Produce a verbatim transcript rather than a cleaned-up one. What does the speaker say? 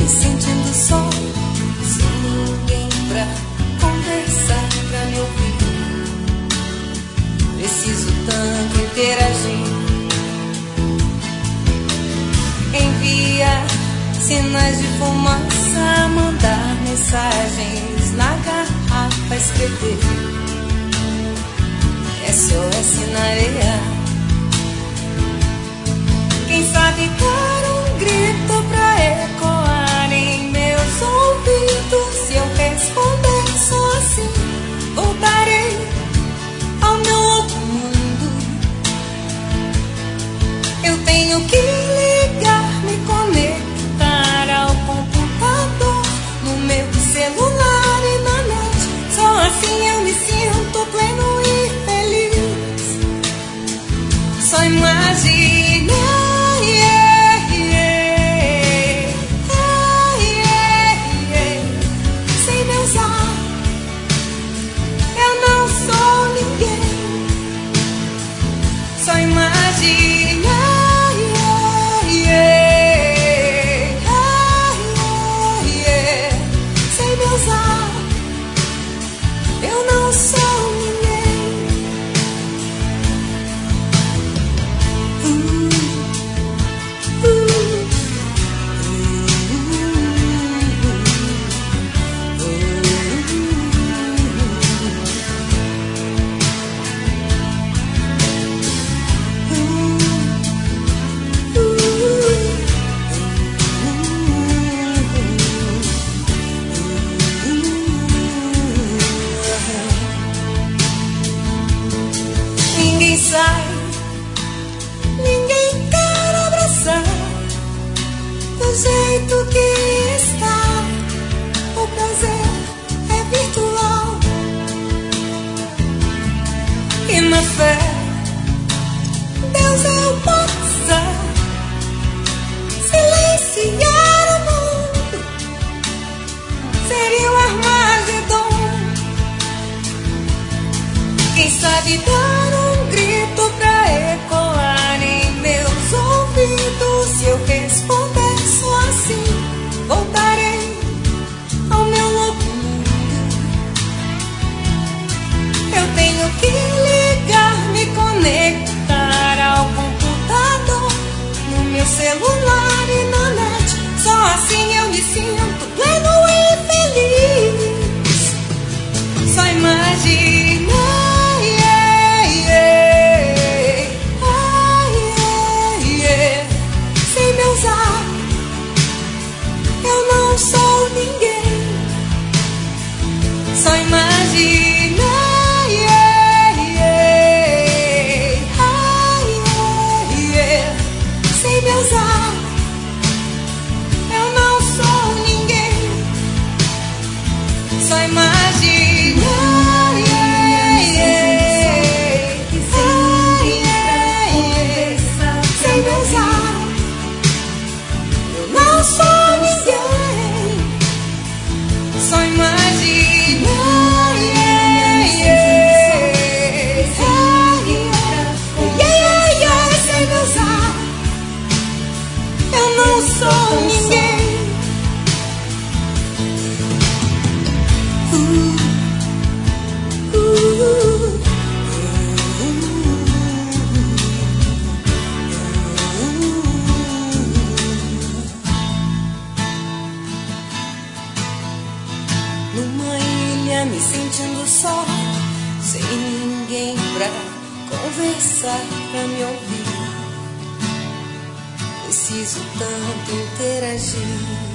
me sentindo só, sem ninguém pra conversar, pra me ouvir. Preciso tanto interagir, enviar sinais de fumaça, mandar mensagens na garrafa, escrever S O S na areia. Quem sabe dar um grito pra ecoar em meus ouvidos. Se eu responder só assim, voltarei ao meu outro mundo. Eu tenho que ligar, me conectar ao computador, no meu celular e na net. Só assim eu me sinto pleno e feliz. Só imagina, yeah, yeah, ah, yeah, yeah. Sem me usar, eu não sou ninguém. Só imagina, yeah, yeah, ah, yeah, yeah. Sem me usar, eu não sou ninguém. Uh, Ninguém sai, ninguém quer abraçar do jeito que está. O prazer é virtual e na fé Deus eu possa silenciar o mundo. Seria o Armagedon. Quem sabe dar um grito pra ecoar em meus ouvidos. Se eu responder só assim, voltarei ao meu louco mundo. Eu tenho que ligar, me conectar ao computador, no meu celular e na net. Só assim eu me sinto pleno e feliz. Só imagina, yeah, yeah, ah, yeah, yeah. Sem me usar, eu não sou ninguém. Só imagina, yeah, yeah, ah, yeah, yeah. Sem me usar, eu não sou ninguém. Só imagina, yeah, yeah, ah, yeah, yeah. Sem me usar, eu não sou ninguém. Só imagina, yeah, yeah, ah, yeah, yeah, yeah. Sem me usar, eu não sou ninguém. Uh, uh, Numa ilha me sentindo só, sem ninguém pra conversar, pra me ouvir. Preciso tanto interagir.